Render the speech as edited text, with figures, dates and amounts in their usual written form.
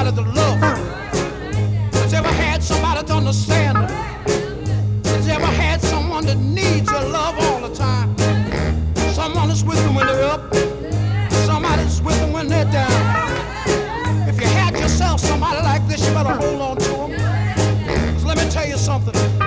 somebody to love? Has ever had somebody to understand? Has ever had someone that needs your love all the time? Someone that's with them when they're up, somebody that's with them when they're down. If you had yourself somebody like this, you better hold on to them. 'Cause let me tell you something.